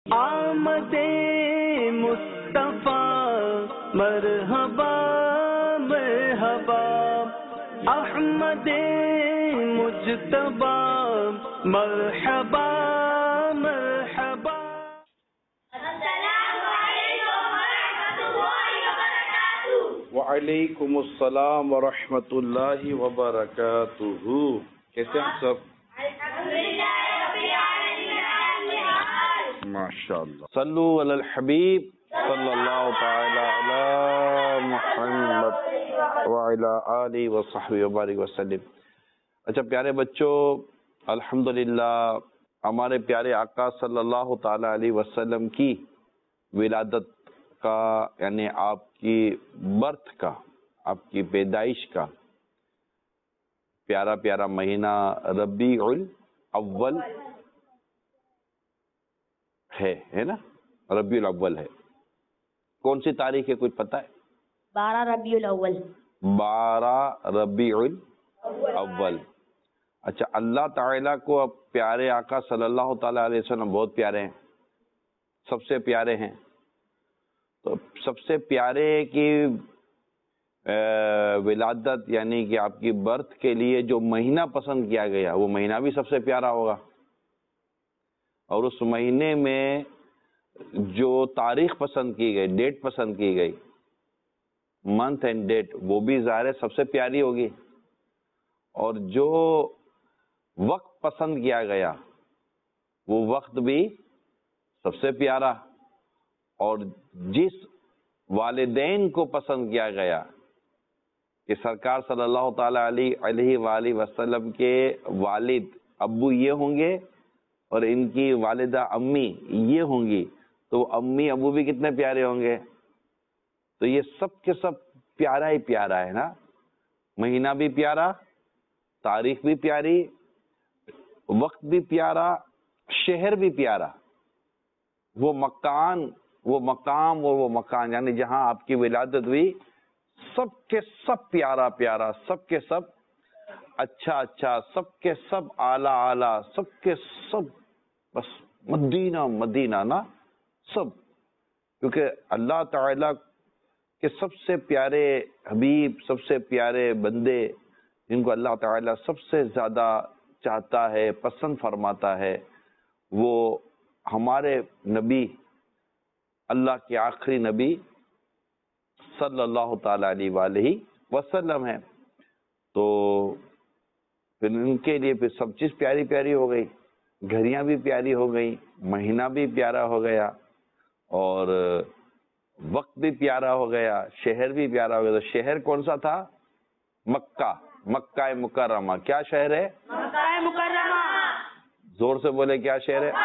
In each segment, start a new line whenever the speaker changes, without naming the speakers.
آمد مصطفیٰ مرحبا مرحبا، احمد مجتبی مرحبا مرحبا۔
السلام علیکم ورحمۃ اللہ وبرکاتہ۔
وعلیکم السلام ورحمۃ اللہ وبرکاتہ۔ کیسے ہیں سب؟ ماشاء اللہ۔ صلو علی الحبیب صلی اللہ تعالی علی محمد وعلی آلہ وصحبہ وبارک وسلم۔ اچھا پیارے بچوں، الحمدللہ ہمارے پیارے آقا صلی اللہ تعالی علیہ وسلم کی ولادت کا، یعنی آپ کی برتھ کا، آپ کی پیدائش کا پیارا پیارا مہینہ ربیع الاول ہے نا، ربیع الاول ہے۔ کون سی تاریخ ہے کچھ پتا ہے؟
12 ربیع الاول۔
12 ربیع الاول۔ اچھا، اللہ تعالیٰ کو اب پیارے آقا صلی اللہ تعالیٰ علیہ وسلم بہت پیارے ہیں، سب سے پیارے ہیں۔ تو سب سے پیارے کی ولادت یعنی کہ آپ کی برتھ کے لیے جو مہینہ پسند کیا گیا وہ مہینہ بھی سب سے پیارا ہوگا، اور اس مہینے میں جو تاریخ پسند کی گئی، ڈیٹ پسند کی گئی، منتھ اینڈ ڈیٹ، وہ بھی ظاہر سب سے پیاری ہوگی، اور جو وقت پسند کیا گیا وہ وقت بھی سب سے پیارا، اور جس والدین کو پسند کیا گیا کہ سرکار صلی اللہ تعالی علیہ وآلہ وسلم کے والد ابو یہ ہوں گے اور ان کی والدہ امی یہ ہوں گی، تو امی ابو بھی کتنے پیارے ہوں گے۔ تو یہ سب کے سب پیارا ہی پیارا ہے نا، مہینہ بھی پیارا، تاریخ بھی پیاری، وقت بھی پیارا، شہر بھی پیارا، وہ مکان، وہ مقام اور وہ مکان یعنی جہاں آپ کی ولادت ہوئی، سب کے سب پیارا پیارا، سب کے سب اچھا اچھا، سب کے سب اعلیٰ اعلیٰ، سب کے سب بس مدینہ مدینہ نا سب، کیونکہ اللہ تعالیٰ کے سب سے پیارے حبیب، سب سے پیارے بندے جن کو اللہ تعالیٰ سب سے زیادہ چاہتا ہے، پسند فرماتا ہے، وہ ہمارے نبی، اللہ کے آخری نبی صلی اللہ تعالی علیہ وآلہ وسلم ہے۔ تو پھر ان کے لیے پھر سب چیز پیاری پیاری ہو گئی، گھڑیاں بھی پیاری ہو گئی، مہینہ بھی پیارا ہو گیا، اور وقت بھی پیارا ہو گیا، شہر بھی پیارا ہو گیا۔ تو شہر کون سا تھا؟ مکہ، مکہ مکرمہ۔ کیا شہر ہے؟
مکہ مکرمہ۔
زور سے بولے، کیا شہر ہے؟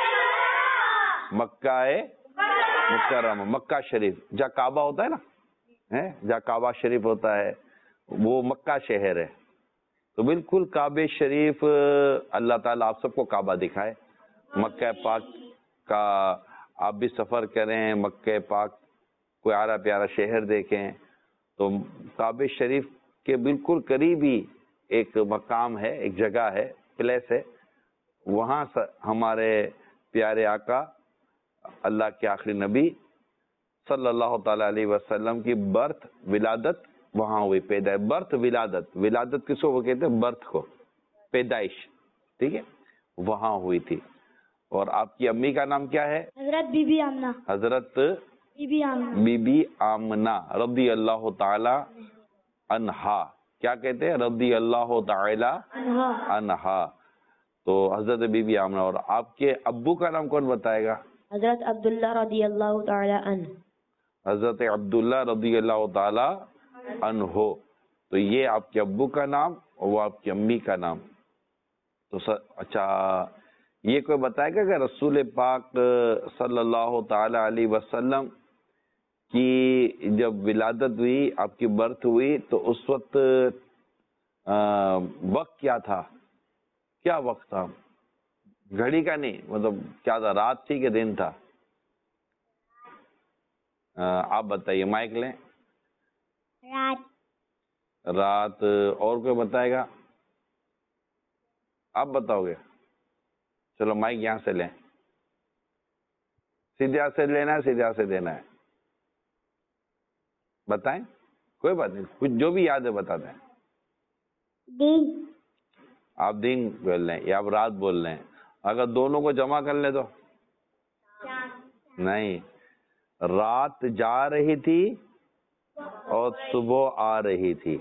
مکہ مکرمہ، مکہ شریف، جہاں کعبہ ہوتا ہے نا، جہاں کعبہ شریف ہوتا ہے وہ مکہ شہر ہے۔ تو بالکل کعبہ شریف، اللہ تعالیٰ آپ سب کو کعبہ دکھائے، مکہ پاک کا آپ بھی سفر کریں، مکہ پاک کوئی پیارا پیارا شہر دیکھیں، تو کعبہ شریف کے بالکل قریب ہی ایک مقام ہے، ایک جگہ ہے، پلیس ہے، وہاں ہمارے پیارے آقا اللہ کے آخری نبی صلی اللہ تعالی علیہ وسلم کی برتھ، ولادت وہاں ہوئی، پیدائش، برتھ ولادت، ولادت کس کو وہ کہتے ہیں؟ برتھ کو، پیدائش، ٹھیک ہے، وہاں ہوئی تھی۔ اور آپ کی امی کا نام کیا ہے؟
حضرت بی بی آمنہ۔
حضرت
بی بی
آمنہ رضی اللہ تعالی عنہا۔ کیا کہتے ہیں؟ رضی اللہ تعالی عنہا۔ تو حضرت بی بی آمنہ۔ اور آپ کے ابو کا نام کون بتائے گا؟
حضرت عبداللہ رضی اللہ تعالی عنہ۔
حضرت عبداللہ رضی اللہ تعالی عنہ۔ تو یہ آپ کے ابو کا نام اور وہ آپ کی امی کا نام۔ تو اچھا، یہ کوئی بتائے گا کہ رسول پاک صلی اللہ تعالی علیہ وسلم کی جب ولادت ہوئی، آپ کی برتھ ہوئی، تو اس وقت وقت کیا تھا؟ کیا وقت تھا؟ گھڑی کا نہیں، مطلب کیا تھا؟ رات تھی کہ دن تھا؟ آپ بتائیے، مائک لیں۔ رات۔ اور کوئی بتائے گا؟ آپ بتاؤ گے؟ چلو مائک یہاں سے لیں۔ सीधे हाथ से लेना है, सीधे हाथ से देना है? बताएं, कोई बात नहीं, कुछ जो भी याद है बता दें।
दिन।
आप दिन बोल रहे हैं या आप रात बोल रहे हैं? अगर दोनों को जमा कर ले तो? नहीं, रात जा रही थी और सुबह आ रही थी,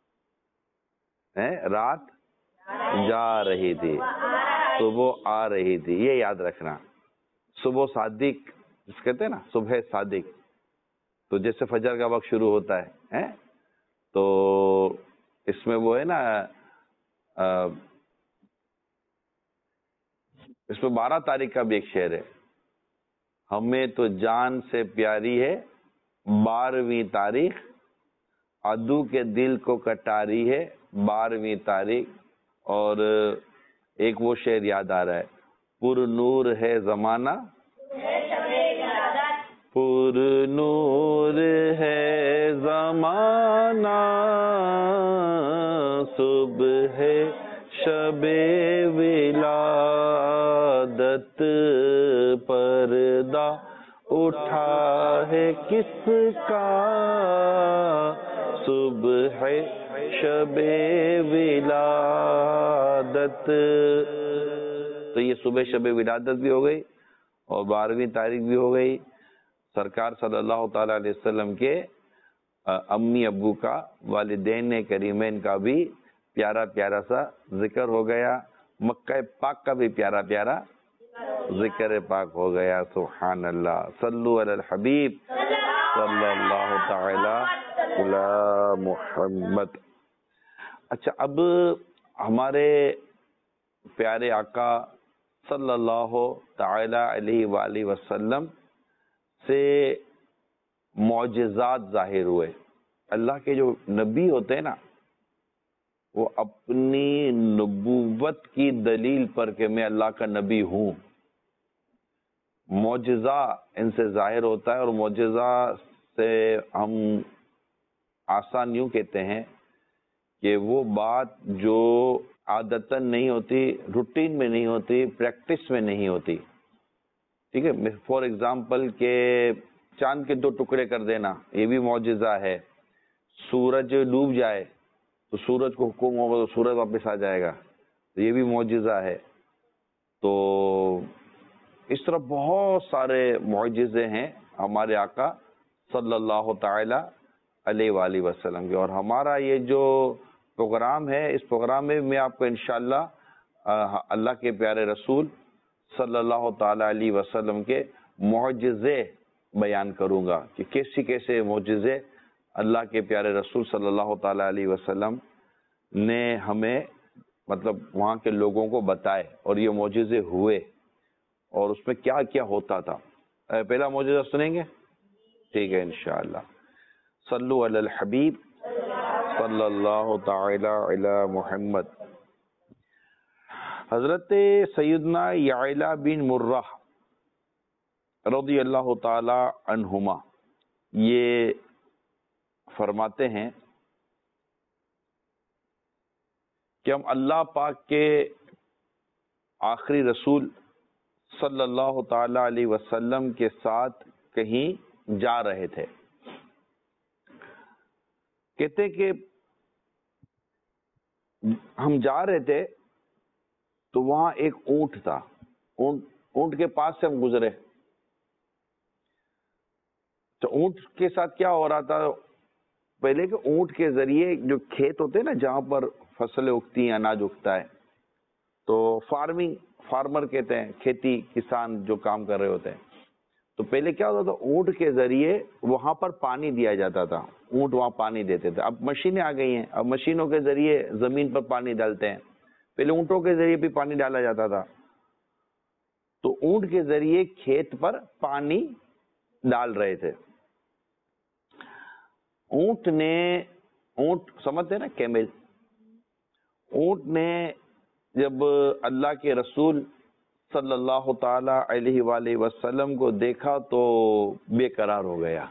हैं? रात जा रही थी, सुबह आ रही थी, ये याद रखना। सुबह सादिक जिस कहते हैं ना, सुबह सादिक, तो जैसे फजर का वक्त शुरू होता है, हैं? तो इसमें वो है ना, इसमें 12 तारीख का भी एक शेर है, हमें तो जान से प्यारी है 12वीं तारीख, अदू के दिल को कटारी है 12वीं तारीख। और एक वो शेर याद आ रहा है, पुर नूर है जमाना, पुर नूर है जमाना, सुबह शबे विलादत पर्दा उठा है किसका, सुबह शबे विलादत। तो ये सुबह शबे विलादत भी हो गई और 12वीं तारीख भी हो गई। सरकार सल्लल्लाहु ताला अलैहि वसल्लम के अम्मी अब्बू का, वालिदैन करीमैन का भी प्यारा प्यारा सा जिक्र हो गया, मक्का पाक का भी प्यारा प्यारा जिक्र पाक हो गया। सुभान अल्लाह, सल्लु अलल हबीब सल्लल्लाहु ताला अला मुहम्मद। अच्छा, अब हमारे प्यारे आका सल्लल्लाहु ताला अलैहि वसल्लम से मौजिज़ात ज़ाहिर हुए। अल्लाह के जो नबी होते हैं ना, वो अपनी नबूवत की दलील पर कि मैं अल्लाह का नबी हूँ, मौजिज़ा इनसे ज़ाहिर होता है। और मौजिज़ा से हम आसान यूँ कहते हैं कि वो बात जो आदतन नहीं होती, रूटीन में नहीं होती, प्रैक्टिस में नहीं होती, ठीक है। फॉर एग्जाम्पल के चांद के 2 टुकड़े कर देना, ये भी मौजिज़ा है। सूरज डूब जाए तो सूरज को हुक्म होगा तो सूरज वापस आ जाएगा, तो ये भी मौजिज़ा है। तो इस तरह बहुत सारे मौजिज़े हैं हमारे आका सल्लल्लाहु ताला अलैहि वसल्लम के। और हमारा ये जो प्रोग्राम है, इस प्रोग्राम में मैं आपको इंशाअल्लाह अल्लाह के प्यारे रसूल सल्लल्लाहु ताला अलैहि वसल्लम के मौजिज़े बयान करूँगा कि कैसे कैसे मौजिज़े अल्लाह के प्यारे रसूल सल्लल्लाहु ताला अलैहि वसल्लम ने हमें, मतलब वहाँ के लोगों को बताए और ये मौजिज़े हुए और उसमें क्या क्या होता था। पहला मौजिज़ा सुनेंगे, ठीक है इंशाअल्लाह। सल्लु अलल हबीब सल्लल्लाहु ताला अला मुहम्मद। हज़रत सैयदना याइला बिन मुर्रा रज़ी अल्लाह ताला अन्हुमा ये फरमाते हैं कि हम अल्लाह पाक के आखिरी रसूल सल्लल्लाहु ताला अलैहि वसल्लम के साथ कहीं जा रहे थे। कहते कि हम जा रहे थे तो वहां एक ऊंट था, ऊंट के पास से हम गुजरे। तो ऊंट के साथ क्या हो रहा था, पहले के ऊंट के जरिए जो खेत होते हैं ना, जहां पर फसलें उगती हैं, अनाज उगता है, तो फार्मर कहते हैं, खेती किसान जो काम कर रहे होते हैं। तो पहले क्या होता था, ऊंट के जरिए वहां पर पानी दिया जाता था, ऊंट वहां पानी देते थे। अब मशीनें आ गई हैं, अब मशीनों के जरिए जमीन पर पानी डालते हैं, पहले ऊंटों के जरिए भी पानी डाला जाता था। तो ऊंट के जरिए खेत पर पानी डाल रहे थे। ऊंट समझते हैं ना, कैमल। ऊंट ने जब अल्लाह के रसूल सल्लल्लाहु ताला अलैहि वसल्लम को देखा तो बेकरार हो गया।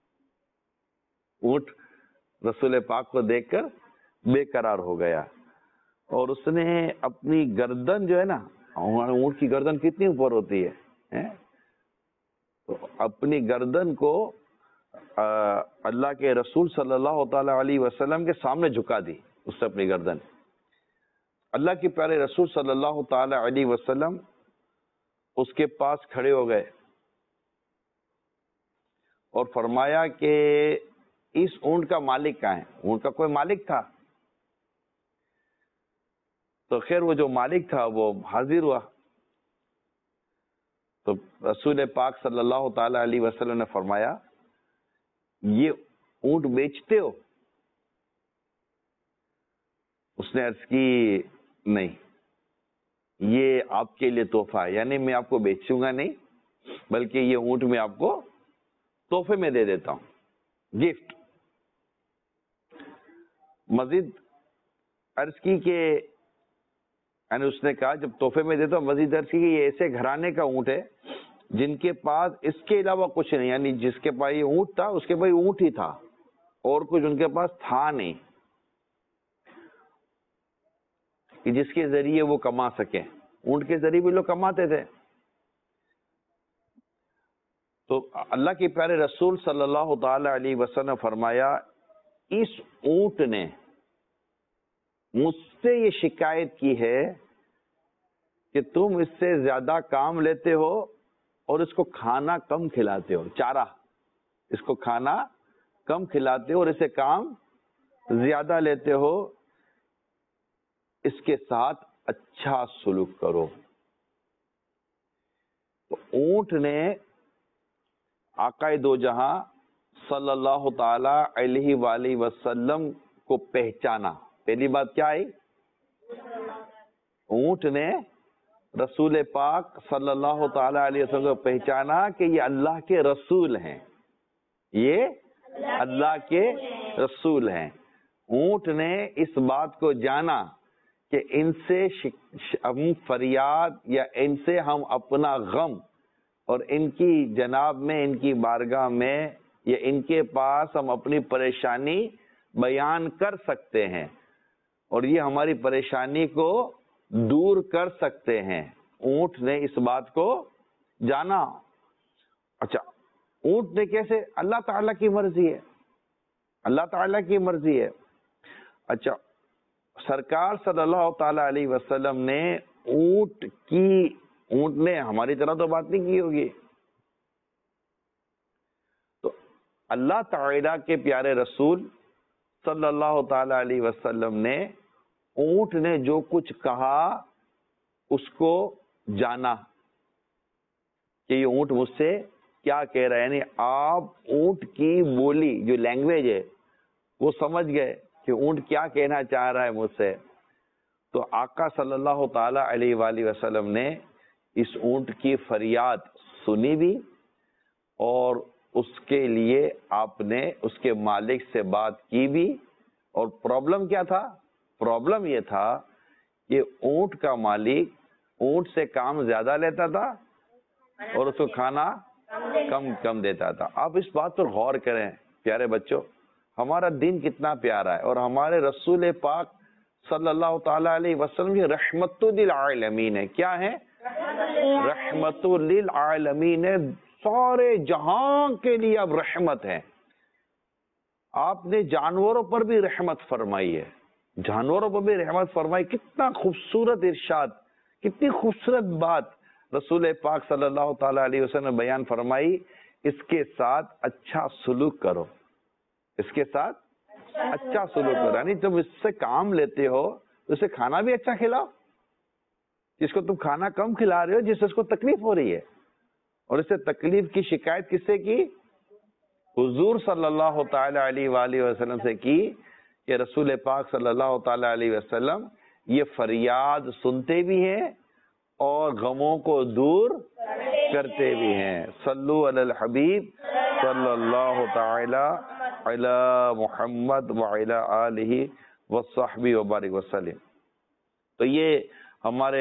ऊंट रसूल पाक को देखकर बेकरार हो गया और उसने अपनी गर्दन जो है ना, ऊंट की गर्दन कितनी ऊपर होती है? اپنی گردن کو اللہ کے رسول صلی اللہ تعالی علیہ وسلم کے سامنے جھکا دی، اس نے اپنی گردن. اللہ کے پیارے رسول صلی اللہ تعالی علیہ وسلم اس کے پاس کھڑے ہو گئے اور فرمایا کہ اس اونٹ کا مالک کہاں ہے؟ اونٹ کا کوئی مالک تھا. تو خیر وہ جو مالک تھا وہ حاضر ہوا. تو رسول پاک صلی اللہ تعالی علیہ وسلم نے فرمایا یہ اونٹ بیچتے ہو؟ اس نے عرض کی نہیں، یہ آپ کے لیے تحفہ ہے، یعنی میں آپ کو بیچوں گا نہیں بلکہ یہ اونٹ میں آپ کو تحفے میں دے دیتا ہوں، گفٹ. مزید عرض کی کہ یعنی اس نے کہا جب تحفے میں دیتا ہوں، مزید عرض کی کہ یہ ایسے گھرانے کا اونٹ ہے جن کے پاس اس کے علاوہ کچھ نہیں، یعنی جس کے پاس یہ اونٹ تھا اس کے پاس اونٹ ہی تھا اور کچھ ان کے پاس تھا نہیں کہ جس کے ذریعے وہ کما سکیں. اونٹ کے ذریعے بھی لوگ کماتے تھے. تو اللہ کے پیارے رسول صلی اللہ تعالی علیہ وسلم نے فرمایا اس اونٹ نے مجھ سے یہ شکایت کی ہے کہ تم اس سے زیادہ کام لیتے ہو اور اس کو کھانا کم کھلاتے ہو، چارہ اس کو کھانا کم کھلاتے ہو اور اسے کام زیادہ لیتے ہو، اس کے ساتھ اچھا سلوک کرو. تو اونٹ نے آقا دو جہاں صلی اللہ تعالی علیہ وآلہ وسلم کو پہچانا. پہلی بات کیا آئی؟ اونٹ نے رسول پاک صلی اللہ تعالی علیہ وسلم کو پہچانا کہ یہ اللہ کے رسول ہیں، یہ اللہ کے رسول ہیں. اونٹ نے اس بات کو جانا کہ ان سے ہم فریاد یا ان سے ہم اپنا غم اور ان کی جناب میں، ان کی بارگاہ میں یا ان کے پاس ہم اپنی پریشانی بیان کر سکتے ہیں اور یہ ہماری پریشانی کو دور کر سکتے ہیں. اونٹ نے اس بات کو جانا. اچھا اونٹ نے کیسے؟ اللہ تعالیٰ کی مرضی ہے، اللہ تعالیٰ کی مرضی ہے. اچھا سرکار صلی اللہ تعالی علیہ وسلم نے اونٹ نے ہماری طرح تو بات نہیں کی ہوگی. تو اللہ تعالیٰ کے پیارے رسول صلی اللہ تعالی علیہ وسلم نے اونٹ نے جو کچھ کہا اس کو جانا کہ یہ اونٹ مجھ سے کیا کہہ رہا ہے. یعنی آپ اونٹ کی بولی جو لینگویج ہے وہ سمجھ گئے کہ اونٹ کیا کہنا چاہ رہا ہے مجھ سے. تو آقا صلی اللہ تعالی علیہ وآلہ وسلم نے اس اونٹ کی فریاد سنی بھی اور اس کے لیے آپ نے اس کے مالک سے بات کی بھی. اور پرابلم کیا تھا؟ پرابلم یہ تھا کہ اونٹ کا مالک اونٹ سے کام زیادہ لیتا تھا اور اس کو کھانا کم دیتا تھا. آپ اس بات پر غور کریں پیارے بچوں، ہمارا دین کتنا پیارا ہے اور ہمارے رسول پاک صلی اللہ تعالی علیہ وسلم یہ رحمت للعالمین ہے. کیا ہے؟ رحمت للعالمین ہے، سارے جہاں کے لیے اب رحمت ہے. آپ نے جانوروں پر بھی رحمت فرمائی ہے، جانوروں پر بھی رحمت فرمائی. کتنا خوبصورت ارشاد، کتنی خوبصورت بات رسول پاک صلی اللہ تعالی علیہ وسلم نے بیان فرمائی. اس کے ساتھ اچھا سلوک کرو، اس کے ساتھ اچھا سلوک کرو. یعنی تم اس سے کام لیتے ہو اسے کھانا بھی اچھا کھلاؤ. جس کو تم کھانا کم کھلا رہے ہو، جس سے اس کو تکلیف ہو رہی ہے، اور اس سے تکلیف کی شکایت کس سے کی؟ حضور صلی اللہ تعالی علیہ وآلہ وسلم سے کی کہ رسول پاک صلی اللہ تعالی علیہ وسلم یہ فریاد سنتے بھی ہیں اور غموں کو دور کرتے بھی ہیں. صلو علی الحبیب صلی اللہ تعالی علی محمد وعلی آلہ وصحبہ وبارک وسلم. تو یہ ہمارے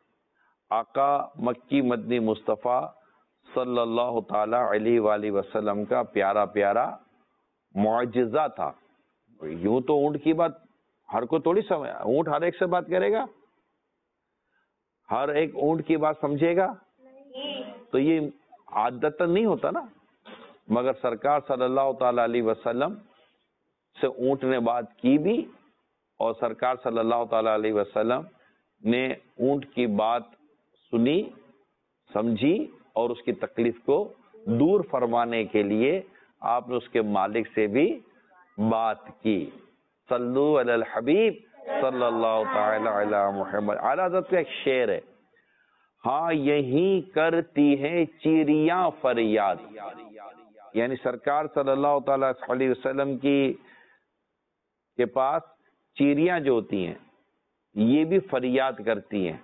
آقا مکی مدنی مصطفیٰ صلی اللہ تعالی علیہ وآلہ وسلم کا پیارا پیارا معجزہ تھا. یوں تو اونٹ کی بات ہر کو تھوڑی سمجھ، اونٹ ہر ایک سے بات کرے گا؟ ہر ایک اونٹ کی بات سمجھے گا؟ تو یہ عادتاً نہیں ہوتا نا، مگر سرکار صلی اللہ تعالی علیہ وسلم سے اونٹ نے بات کی بھی، اور سرکار صلی اللہ تعالی علیہ وسلم نے اونٹ کی بات سنی، سمجھی، اور اس کی تکلیف کو دور فرمانے کے لیے آپ نے اس کے مالک سے بھی بات کی۔ صلو علی الحبیب صلی اللہ تعالی علی محمد۔ اعلیٰ حضرت کا ایک شعر ہے، ہاں یہی کرتی ہے چیریاں فریاد، یعنی سرکار صلی اللہ تعالی علیہ وسلم کے پاس چیریاں جو ہوتی ہیں یہ بھی فریاد کرتی ہیں۔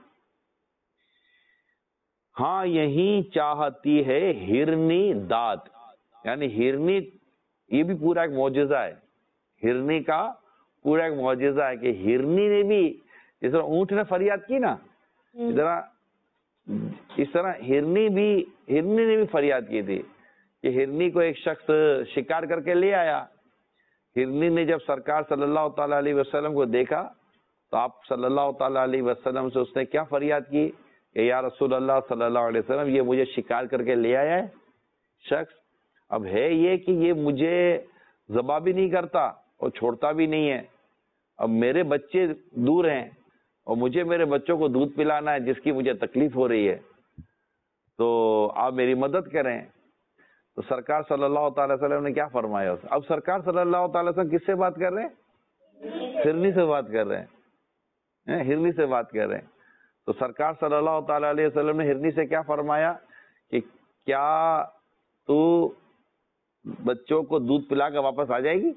ہاں یہی چاہتی ہے ہرنی داد، یعنی ہرنی یہ بھی پورا ایک معجزہ ہے، ہرنی کا پورا ایک معجزہ ہے کہ ہرنی نے بھی جس طرح اونٹ نے فریاد کی نا، اس طرح ہرنی نے بھی فریاد کی تھی کہ ہرنی کو ایک شخص شکار کر کے لے آیا۔ ہرنی نے جب سرکار صلی اللہ تعالی علیہ وسلم کو دیکھا تو آپ صلی اللہ تعالی علیہ وسلم سے اس نے کیا فریاد کی کہ یا رسول اللہ صلی اللہ علیہ وسلم، یہ مجھے شکار کر کے لے آیا ہے شخص، اب ہے یہ کہ یہ مجھے ذبح بھی نہیں کرتا اور چھوڑتا بھی نہیں ہے، اب میرے بچے دور ہیں اور مجھے میرے بچوں کو دودھ پلانا ہے جس کی مجھے تکلیف ہو رہی ہے، تو آپ میری مدد کریں۔ تو سرکار صلی اللہ تعالی وسلم نے کیا فرمایا اسے؟ اب سرکار صلی اللہ تعالی وسلم کس سے بات کر رہے ہیں؟ ہرنی سے بات کر رہے ہیں، ہرنی سے بات کر رہے ہیں۔ تو سرکار صلی اللہ تعالی علیہ وسلم نے ہرنی سے کیا فرمایا کہ کیا تو بچوں کو دودھ پلا کر واپس آ جائے گی؟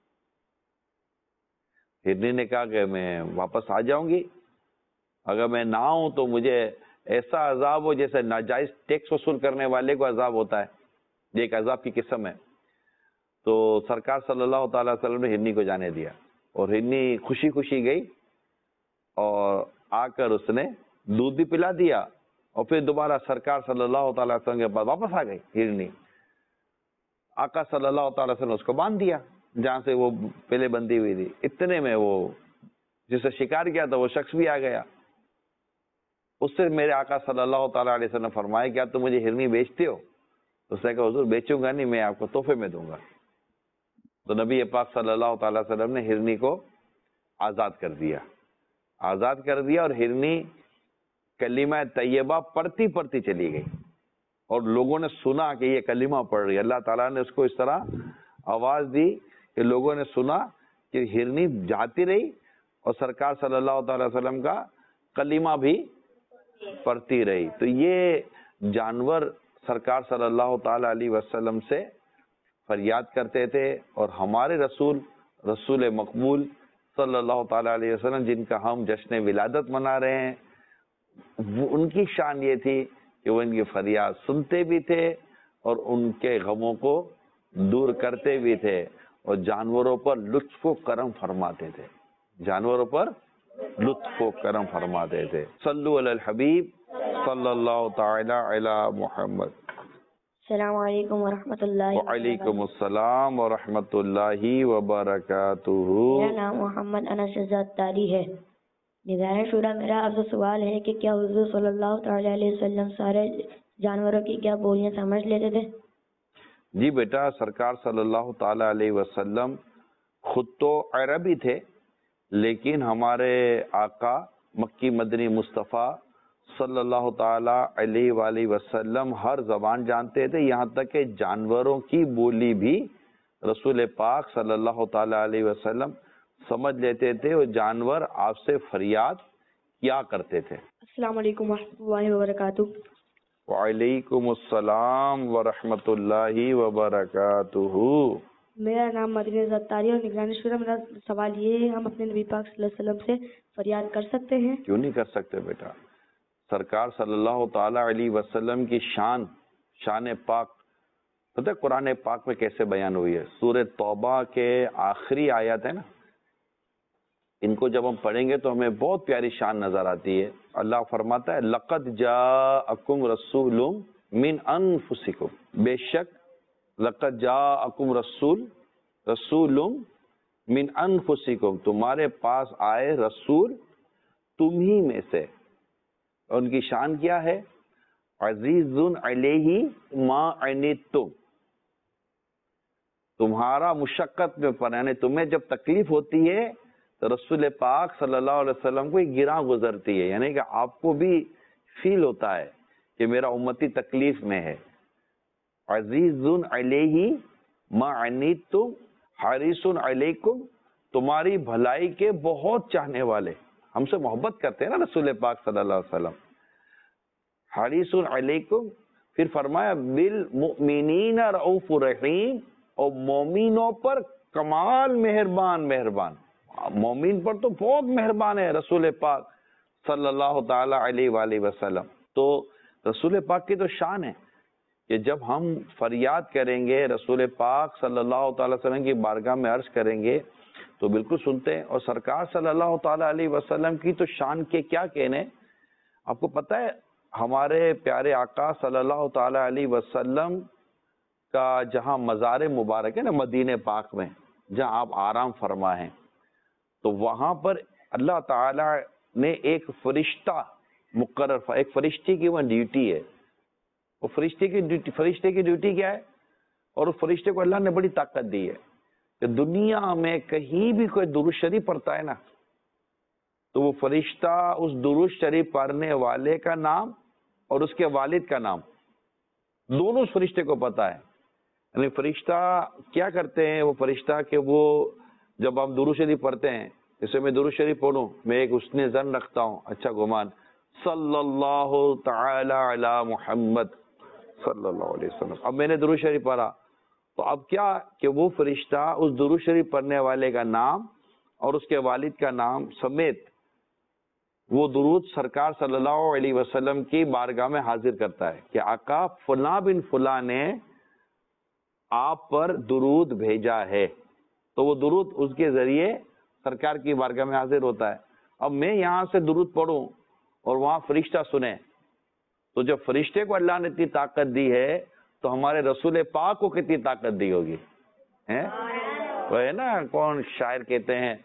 ہرنی نے کہا کہ میں واپس آ جاؤں گی، اگر میں نہ آؤں تو مجھے ایسا عذاب ہو جیسے ناجائز ٹیکس وصول کرنے والے کو عذاب ہوتا ہے، یہ ایک عذاب کی قسم ہے۔ تو سرکار صلی اللہ تعالی وسلم نے ہرنی کو جانے دیا، اور ہرنی خوشی خوشی گئی اور آ کر اس نے دودھ بھی پلا دیا، اور پھر دوبارہ سرکار صلی اللہ تعالی وسلم کے پاس واپس آ گئی ہرنی۔ آقا صلی اللہ تعالی وسلم نے اس کو باندھ دیا جہاں سے وہ پہلے بندھی ہوئی تھی، اتنے میں وہ جسے شکار کیا تھا وہ شخص بھی آ گیا۔ اس سے میرے آقا صلی اللہ تعالی علیہ وسلم نے فرمایا کیا تم مجھے ہرنی بیچتے ہو؟ تو اس نے کہا حضور بیچوں گا نہیں، میں آپ کو تحفے میں دوں گا۔ تو نبی پاک صلی اللہ تعالی وسلم نے ہرنی کو آزاد کر دیا، اور ہرنی کلمہ طیبہ پڑھتی چلی گئی، اور لوگوں نے سنا کہ یہ کلمہ پڑھ رہی ہے۔ اللہ تعالیٰ نے اس کو اس طرح آواز دی کہ لوگوں نے سنا کہ ہرنی جاتی رہی اور سرکار صلی اللہ تعالی وسلم کا کلمہ بھی پڑھتی رہی۔ تو یہ جانور سرکار صلی اللہ تعالی علیہ وسلم سے فریاد کرتے تھے، اور ہمارے رسول مقبول صلی اللہ تعالی علیہ وسلم جن کا ہم جشن ولادت منا رہے ہیں، وہ ان کی شان یہ تھی کہ وہ ان کی فریاد سنتے بھی تھے اور ان کے غموں کو دور کرتے بھی تھے، اور جانوروں پر لطف و کرم فرماتے تھے، صلو علی الحبیب صلی اللہ تعالی علی محمد۔
السلام علیکم ورحمۃ اللہ۔
وعلیکم السلام ورحمۃ اللہ وبرکاتہ۔
میرا نام محمد انس زتاری ہے۔ نگران شورا، میرا آپ سے سوال ہے کہ کیا حضور صلی اللہ تعالی علیہ وسلم سارے جانوروں کی کیا بولیاں سمجھ لیتے تھے؟
جی بیٹا، سرکار صلی اللہ تعالی علیہ وسلم خود تو عربی تھے، لیکن ہمارے آقا مکی مدنی مصطفیٰ صلی اللہ تعالی علیہ وآلہ وسلم ہر زبان جانتے تھے، یہاں تک کہ جانوروں کی بولی بھی رسول پاک صلی اللہ تعالی علیہ وسلم سمجھ لیتے تھے، اور جانور آپ سے فریاد کیا کرتے تھے۔
السلام علیکم ورحمۃ اللہ وبرکاتہ۔
وعلیکم السلام ورحمۃ اللہ وبرکاتہ۔
میرا نام مدنی زتاری اور نگران شورا، میرا سوال یہ ہے، ہم اپنے نبی پاک صلی اللہ علیہ وسلم سے فریاد کر سکتے ہیں؟
کیوں نہیں کر سکتے بیٹا؟ سرکار صلی اللہ تعالی علیہ وسلم کی شان پاک پتہ ہے قرآن پاک میں کیسے بیان ہوئی ہے؟ سورہ توبہ کے آخری آیات ہے نا، ان کو جب ہم پڑھیں گے تو ہمیں بہت پیاری شان نظر آتی ہے۔ اللہ فرماتا ہے لقد جاءکم رسول من انفسکم، بے شک لقد جاءکم رسول من انفسکم، تمہارے پاس آئے رسول تم ہی میں سے۔ اور ان کی شان کیا ہے؟ عزیز علیہ ما عنتم، تمہارا مشقت میں پڑا، یعنی تمہیں جب تکلیف ہوتی ہے تو رسول پاک صلی اللہ علیہ وسلم کو ایک گراں گزرتی ہے، یعنی کہ آپ کو بھی فیل ہوتا ہے کہ میرا امتی تکلیف میں ہے. عزیز علیہ ما عنتم حریص علیکم، تمہاری بھلائی کے بہت چاہنے والے، ہم سے محبت کرتے ہیں نا رسول پاک صلی اللہ علیہ وسلم. حریص علیکم، پھر فرمایا بالمؤمنین رؤوف رحیم، اور مومنوں پر کمال مہربان، مومن پر تو بہت مہربان ہے رسول پاک صلی اللہ تعالی علیہ وآلہ وسلم. تو رسول پاک کی تو شان ہے کہ جب ہم فریاد کریں گے رسول پاک صلی اللہ تعالی وسلم کی بارگاہ میں عرض کریں گے تو بالکل سنتے ہیں. اور سرکار صلی اللہ تعالی علیہ وسلم کی تو شان کے کیا کہنے. آپ کو پتہ ہے ہمارے پیارے آقا صلی اللہ تعالی علیہ وسلم کا جہاں مزار مبارک ہے نا مدینہ پاک میں، جہاں آپ آرام فرما ہیں، تو وہاں پر اللہ تعالی نے ایک فرشتہ مقرر، ایک فرشتے کی وہ ڈیوٹی ہے. وہ فرشتے کی ڈیوٹی کیا ہے؟ اور اس فرشتے کو اللہ نے بڑی طاقت دی ہے کہ دنیا میں کہیں بھی کوئی درود شریف پڑھتا ہے نا تو وہ فرشتہ اس درود شریف پڑھنے والے کا نام اور اس کے والد کا نام دونوں اس فرشتے کو پتا ہے. یعنی فرشتہ کیا کرتے ہیں، وہ فرشتہ کہ وہ جب ہم درود شریف پڑھتے ہیں، جیسے میں درود شریف پڑھوں، میں ایک حسن ظن رکھتا ہوں، اچھا گمان، صلی اللہ تعالی علی محمد صلی اللہ علیہ وسلم. اب میں نے درود شریف پڑھا تو اب کیا کہ وہ فرشتہ اس درود شریف پڑھنے والے کا نام اور اس کے والد کا نام سمیت وہ درود سرکار صلی اللہ علیہ وسلم کی بارگاہ میں حاضر کرتا ہے کہ آقا فلاں بن فلاں نے آپ پر درود بھیجا ہے، تو وہ درود اس کے ذریعے سرکار کی بارگاہ میں حاضر ہوتا ہے. اب میں یہاں سے درود پڑھوں اور وہاں فرشتہ سنے، تو جب فرشتے کو اللہ نے اتنی طاقت دی ہے تو ہمارے رسول پاک کو کتنی طاقت دی ہوگی. وہ ہے نا کون شاعر کہتے ہیں،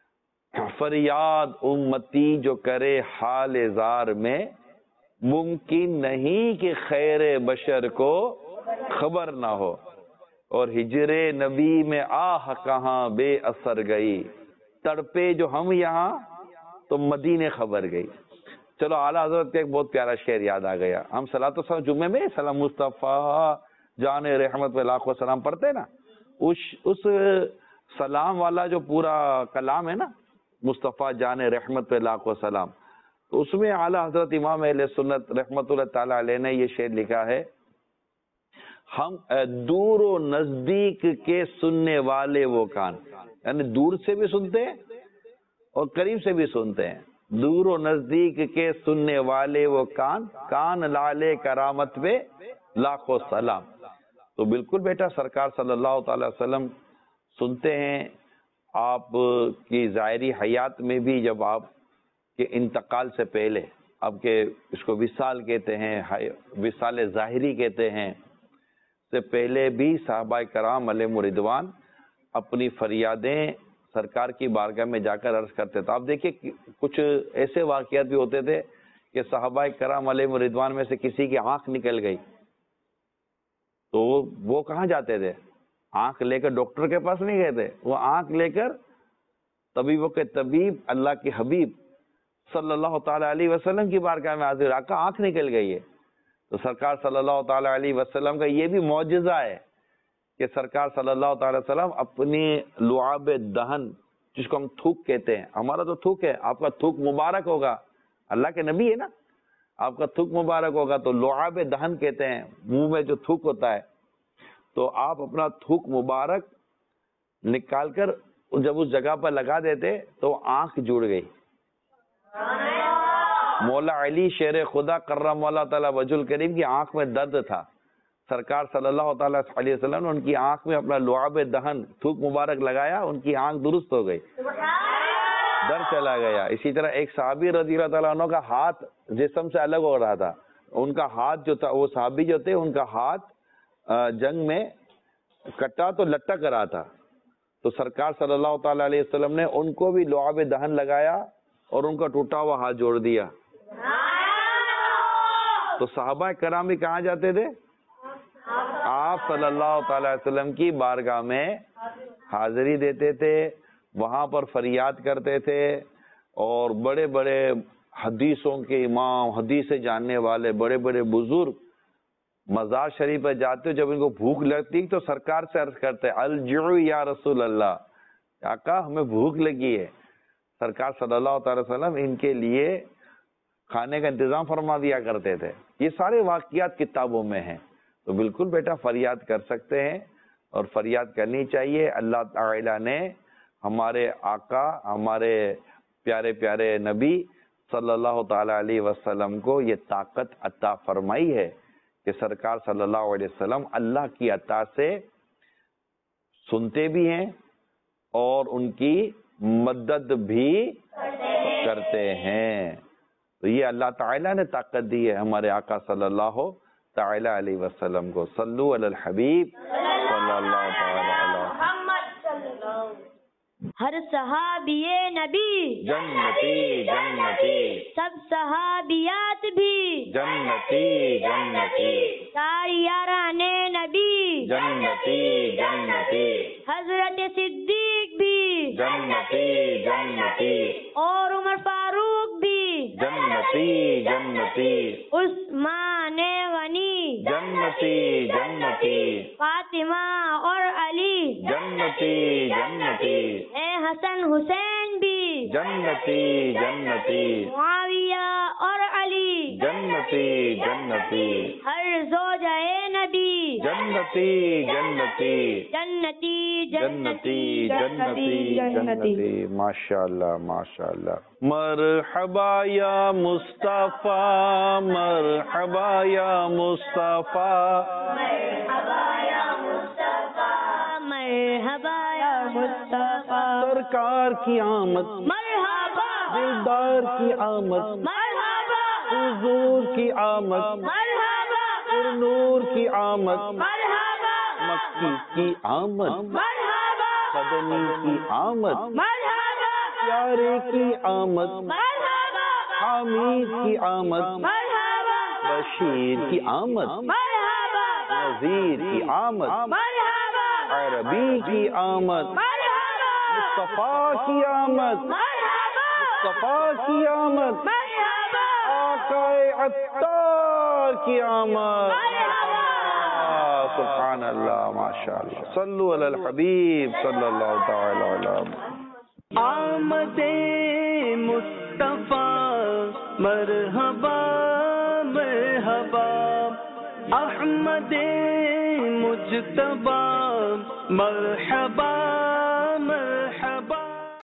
فریاد امتی جو کرے حال زار میں، ممکن نہیں کہ خیر بشر کو خبر نہ ہو، اور ہجر نبی میں آہ کہاں بے اثر گئی، تڑپے جو ہم یہاں تو مدینے خبر گئی. چلو اعلیٰ حضرت کا ایک بہت پیارا شعر یاد آ گیا. ہم صلاۃ و جمعے میں سلام مصطفیٰ جان رحمت و لاکھ و سلام پڑھتے ہیں نا، اس سلام والا جو پورا کلام ہے نا، مصطفیٰ جان رحمت و لاکھ و سلام، تو اس میں اعلیٰ حضرت امام اہل سنت رحمت اللہ تعالی علیہ نے یہ شعر لکھا ہے، ہم دور و نزدیک کے سننے والے وہ کان، یعنی دور سے بھی سنتے ہیں اور قریب سے بھی سنتے ہیں. دور و نزدیک کے سننے والے وہ کان لالے کرامت پہ لاکھوں سلام. تو بالکل بیٹا سرکار صلی اللہ تعالی وسلم سنتے ہیں. آپ کی ظاہری حیات میں بھی جب آپ کے انتقال سے پہلے، آپ کے اس کو وصال کہتے ہیں، وصال ظاہری کہتے ہیں، سے پہلے بھی صحابہ کرام علیہم رضوان اپنی فریادیں سرکار کی بارگاہ میں جا کر عرض کرتے تھے. آپ دیکھیے کچھ ایسے واقعات بھی ہوتے تھے کہ صحابہ کرام علیہم رضوان میں سے کسی کی آنکھ نکل گئی تو وہ کہاں جاتے تھے؟ آنکھ لے کر ڈاکٹر کے پاس نہیں گئے تھے، وہ آنکھ لے کر طبیبوں کے طبیب اللہ کے حبیب صلی اللہ تعالی علیہ وسلم کی بارگاہ میں حاضر. آقا آنکھ نکل گئی ہے. تو سرکار صلی اللہ تعالی علیہ وسلم کا یہ بھی معجزہ ہے کہ سرکار صلی اللہ تعالی وسلم اپنی لعاب دہن، جس کو ہم تھوک کہتے ہیں، ہمارا تو تھوک ہے، آپ کا تھوک مبارک ہوگا، اللہ کے نبی ہے نا، آپ کا تھوک مبارک ہوگا تو لعاب دہن کہتے ہیں، منہ میں جو تھوک ہوتا ہے. تو آپ اپنا تھوک مبارک نکال کر جب اس جگہ پر لگا دیتے تو آنکھ جڑ گئی. مولا علی شیر خدا کرم اللہ تعالی وجہ الکریم کی آنکھ میں درد تھا. سرکار صلی اللہ تعالی علیہ وسلم نے ان کی آنکھ میں اپنا لعاب دہن تھوک مبارک لگایا، ان کی آنکھ درست ہو گئی، درد چلا گیا. اسی طرح ایک صحابی رضی اللہ تعالیٰ عنہ کا ہاتھ جسم سے الگ ہو رہا تھا، ان کا ہاتھ جو تھا، وہ صحابی جو تھے ان کا ہاتھ جنگ میں کٹا تو لٹک رہا تھا، تو سرکار صلی اللہ تعالی علیہ وسلم نے ان کو بھی لعاب دہن لگایا اور ان کا ٹوٹا ہوا ہاتھ جوڑ دیا. تو صحابہ کرام بھی کہاں جاتے تھے؟ آپ صلی اللہ تعالی علیہ وسلم کی بارگاہ میں حاضری دیتے تھے، وہاں پر فریاد کرتے تھے، اور بڑے بڑے حدیثوں کے امام، حدیث جاننے والے بڑے بڑے بزرگ مزار شریف پر جاتے، جب ان کو بھوک لگتی تو سرکار سے عرض کرتے الجوع یا رسول اللہ، آقا ہمیں بھوک لگی ہے۔ سرکار صلی اللہ تعالی وسلم ان کے لیے کھانے کا انتظام فرما دیا کرتے تھے۔ یہ سارے واقعات کتابوں میں ہیں، تو بالکل بیٹا فریاد کر سکتے ہیں اور فریاد کرنی چاہیے۔ اللہ تعالی نے ہمارے آقا، ہمارے پیارے پیارے نبی صلی اللہ تعالی علیہ وسلم کو یہ طاقت عطا فرمائی ہے کہ سرکار صلی اللہ علیہ وسلم اللہ کی عطا سے سنتے بھی ہیں اور ان کی مدد بھی کرتے ہیں۔ تو یہ اللہ تعالیٰ نے طاقت دی ہے ہمارے آقا صلی اللہ تعالی علیہ وسلم کو۔ صلو علی الحبیب صلی اللہ تعالی علیہ وسلم۔
ہر صحابی نبی
جنتی جنتی،
سب صحابیات بھی
جنتی جنتی،
ساری یاران نبی
جنتی جنتی،
حضرت صدیق بھی
جنتی جنتی،
اور عمر فاروق بھی
جنتی جنتی،
عثمان غنی
جنتی جنتی،
فاطمہ اور علی
جنتی جنتی،
اے حسن حسین بھی
جنتی جنتی،
معاویہ اور علی
جنتی جنتی،
ہر زوجہ نبی
جنتی جنتی،
جنتی
جنتی جنتی جنتی، ماشاء اللہ ماشاء اللہ۔ مرحبا یا مصطفیٰ، مرحبا یا مصطفیٰ،
مرحبا یا مصطفیٰ،
سرکار کی آمد،
مرحبا
دلدار کی آمد،
مرحبا
حضور کی آمد،
مرحبا
نور کی آمد،
مرحبا
مکی کی آمد،
مرحبا
قدمی کی آمد،
مرحبا
پیارے کی آمد،
مرحبا
حمید کی آمد،
مرحبا
بشیر کی آمد،
مرحبا
نذیر کی آمد،
مرحبا
عربی کی آمد،
مرحبا
مصطفیٰ کی آمد،
مرحبا
مصطفیٰ کی آمد،
مرحبا
آقا عطار کی آمد۔ سبحان اللہ ماشاء اللہ۔ صلو علی الحبیب صلی اللہ تعالی علیہ وسلم۔
آمد مصطفیٰ مرحبا مرحبا، احمد مجتبی مرحبا